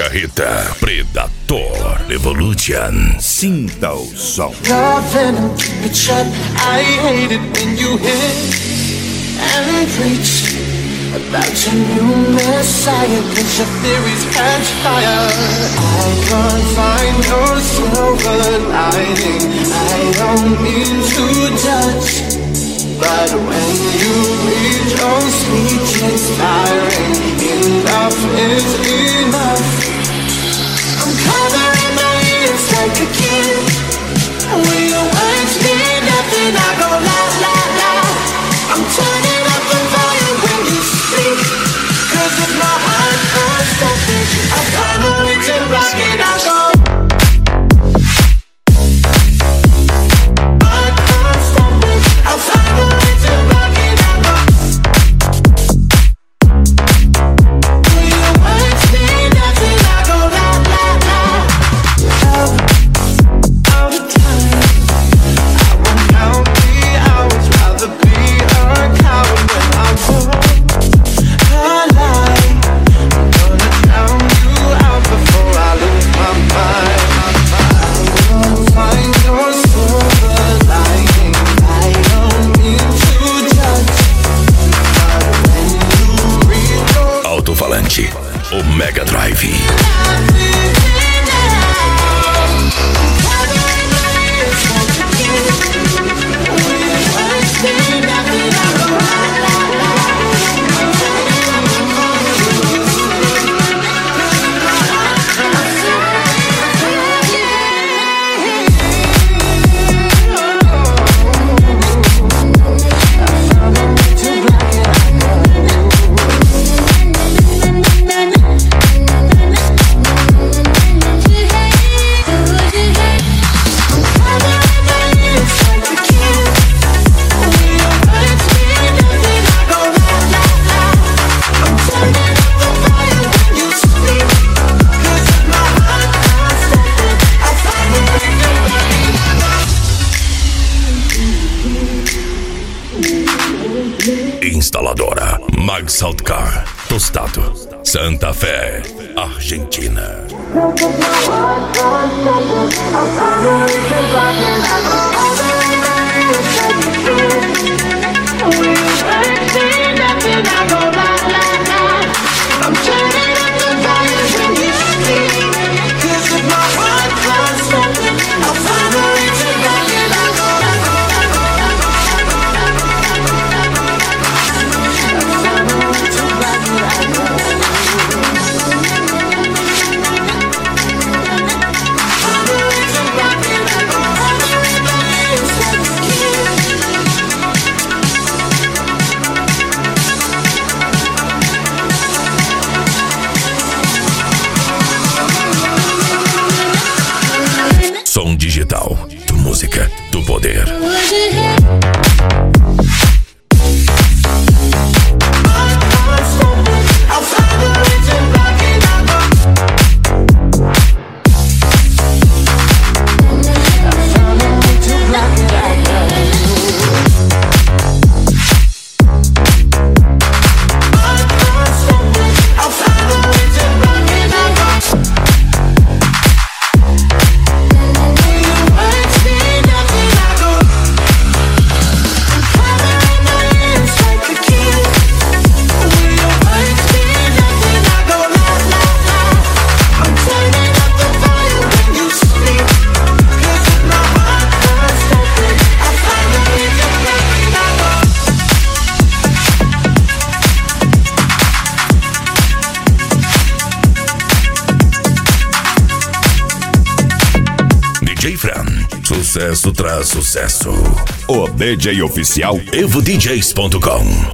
Carreta Predator Evolution. Sinta o som. I hate it when you hit and preach about your new messiah, 'cause your theories catch fire. I can't find your silver lining. I don't mean to judge, but when you read your speech, it's tiring. Enough is enough. I'm covering my ears like a kid. When your words mean nothing, I go la la la. I'm turning up the volume when you speak, 'cause if my heart can't stop it, I find a way to rock it. I go. O Mega Drive. Instaladora Mag Salt Car, Tostado, Santa Fé, Argentina. Som digital, tu música, tu poder. DJ Fran, sucesso tras sucesso. O DJ oficial EvoDJs.com.